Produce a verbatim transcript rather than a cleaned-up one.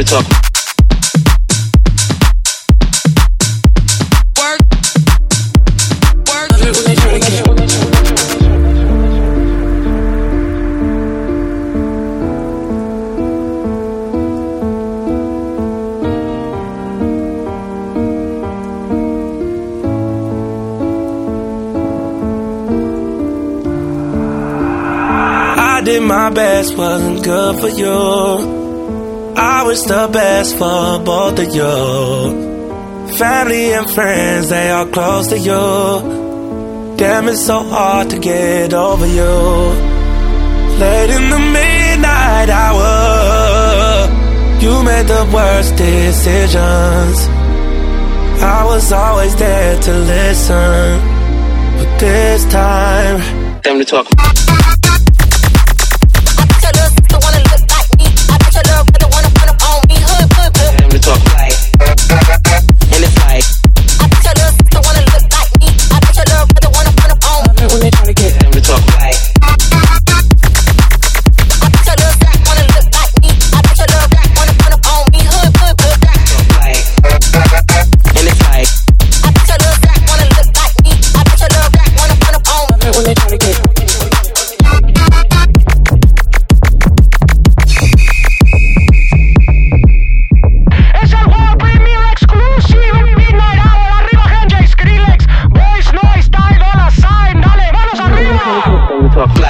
talk. Work. Work. I did my best, wasn't good for you. I wish the best for both of you. Family and friends, they are close to you. Damn, it's so hard to get over you. Late in the midnight hour, you made the worst decisions. I was always there to listen, but this time, Time to talk. Time to talk. And it's like when they try to get time to talk. And it's like when they try to get. Talk.